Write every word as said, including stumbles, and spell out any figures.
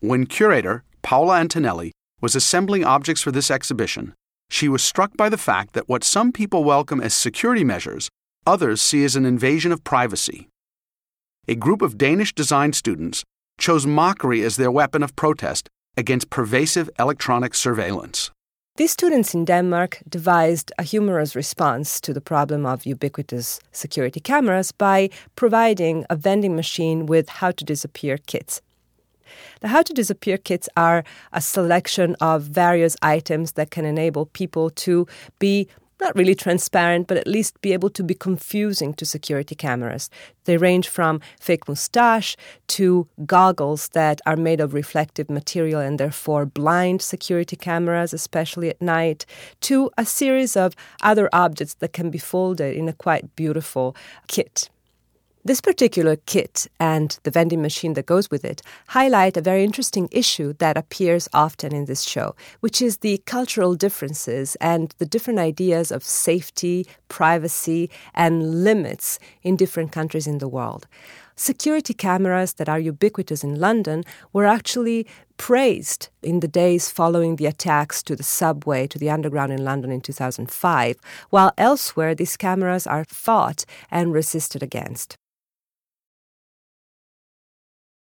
When curator Paola Antonelli was assembling objects for this exhibition, she was struck by the fact that what some people welcome as security measures, others see as an invasion of privacy. A group of Danish design students chose mockery as their weapon of protest against pervasive electronic surveillance. These students in Denmark devised a humorous response to the problem of ubiquitous security cameras by providing a vending machine with how-to-disappear kits. The how-to-disappear kits are a selection of various items that can enable people to be not really transparent, but at least be able to be confusing to security cameras. They range from fake moustache to goggles that are made of reflective material and therefore blind security cameras, especially at night, to a series of other objects that can be folded in a quite beautiful kit. This particular kit and the vending machine that goes with it highlight a very interesting issue that appears often in this show, which is the cultural differences and the different ideas of safety, privacy, and limits in different countries in the world. Security cameras that are ubiquitous in London were actually praised in the days following the attacks to the subway, to the underground in London in two thousand five, while elsewhere these cameras are fought and resisted against.